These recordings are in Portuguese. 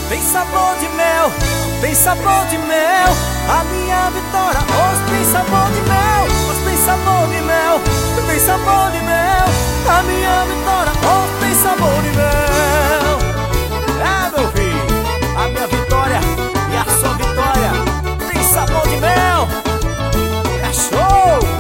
Tem sabor de mel, tem sabor de mel. A minha vitória hoje tem sabor de mel. Hoje tem sabor de mel, tem sabor de mel. A minha vitória hoje tem sabor de mel. É, meu filho, a minha vitória e a sua vitória tem sabor de mel. É show!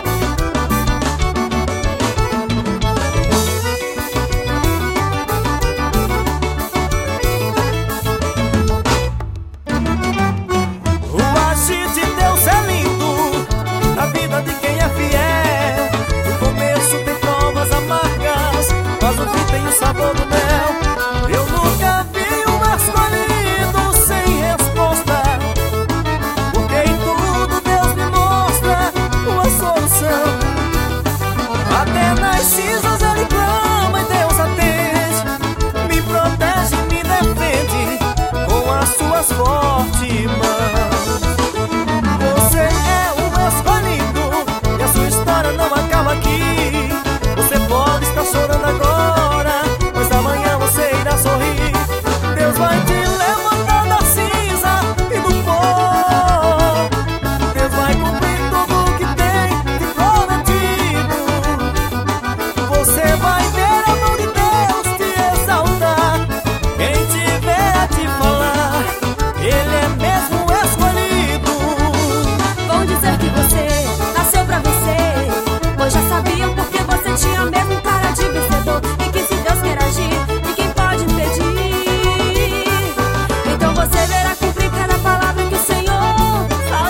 De quem é fiel. No começo tem provas amargas, mas o fim tem o sabor do mel. Eu nunca vi um masculino sem resposta, porque em tudo Deus me mostra uma solução. Até nas cinzas ele clama e Deus atende, me protege, me defende com as suas fortes mãos. Você é o masculino, não acaba aqui. Você pode estar chorando agora, mas amanhã você irá sorrir. Deus vai te levantar da cinza e do pó. Deus vai cumprir tudo o que tem te prometido. Você vai ver a mão de Deus te exaltar. Quem tiver a te falar, Ele é mesmo escolhido. Vão dizer que você nasceu pra vencer, pois já sabiam porque você tinha mesmo cara de vencedor. E que se Deus quer agir, ninguém pode impedir. Então você verá cumprir cada palavra que o Senhor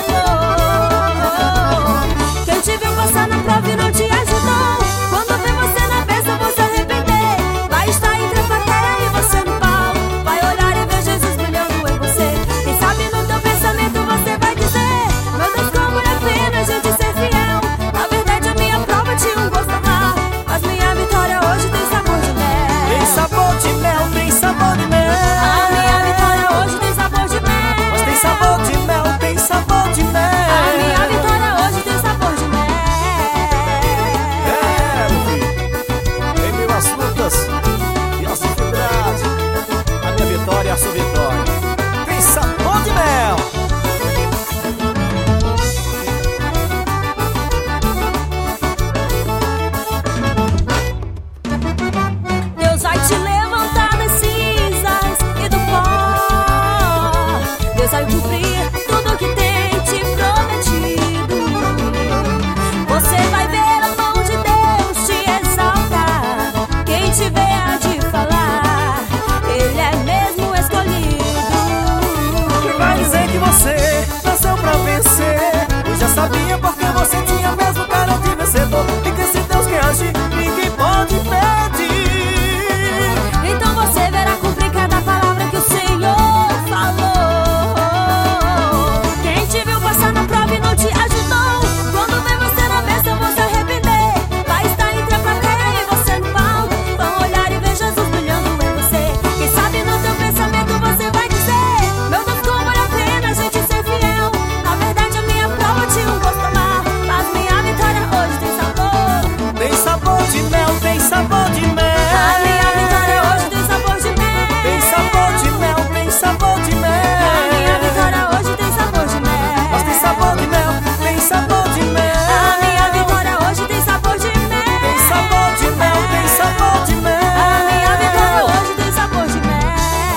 falou. Quem te viu passar na prova e não te ajudou, quando vê você na bênção vão se arrepender. Vai estar entre a plateia e você no palco, vai olhar e ver Jesus brilhando em você. Quem sabe no teu pensamento você vai dizer: meu Deus, como é pena a gente ser fiel. Na verdade a minha prova tinha um gosto amargo, mas minha vitória hoje tem sabor de mel. Tem sabor de mel, tem sabor de mel. A minha vitória hoje tem sabor de mel. Mas tem sabor de mel, tem sabor de mel. A minha vitória hoje tem sabor de mel. É, meu filho, em meio às lutas e às dificuldades, a minha vitória e a sua vitória tem sabor de mel. Deus vai te levantar das cinzas e do pó. Deus vai cumprir tudo que tem te prometido. Você vai ver a mão de Deus te exaltar. Quem te vê há de falar, Ele é mesmo escolhido. Quem vai dizer que você nasceu pra vencer? Eu já sabia porque você tinha mesmo cara de vencedor. E que se Deus quer agir, ninguém pode impedir. Então você verá cumprir cada palavra que o Senhor falou. Quem te viu passar na prova e não te ajudou, quando vê você na bênção vão se arrepender. Vai estar entre a plateia e você no palco, vão olhar e ver Jesus brilhando em você. Quem sabe no teu pensamento você vai dizer: meu Deus, como era pena a gente ser fiel. Na verdade a minha prova tinha um gosto amargo, mas minha vitória hoje tem sabor. Tem sabor de mel, tem sabor de mel. A minha vitória hoje tem sabor de mel. Tem sabor de mel, tem sabor de mel. A minha vitória hoje tem sabor de mel. Mas tem sabor de mel, tem sabor de mel. A minha vitória hoje tem sabor de mel. Tem sabor de mel, tem sabor de mel. A minha vitória hoje tem sabor de mel.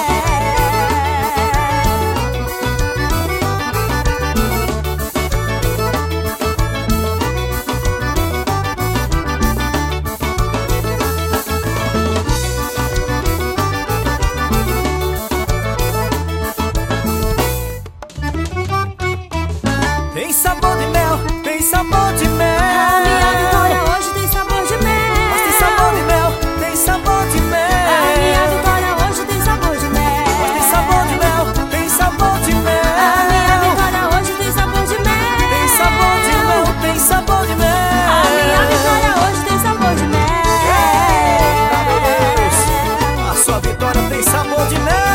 Tem sabor de mel, tem sabor de mel. A minha vitória hoje tem sabor de mel. Mas tem sabor de mel, tem sabor de mel. A minha vitória hoje tem sabor de mel. Mas tem sabor de mel, tem sabor de mel. A minha vitória hoje tem sabor de mel. Tem sabor de mel, tem sabor de mel. A minha vitória hoje tem sabor de mel. Eita, meu Deus, a sua vitória tem sabor de mel.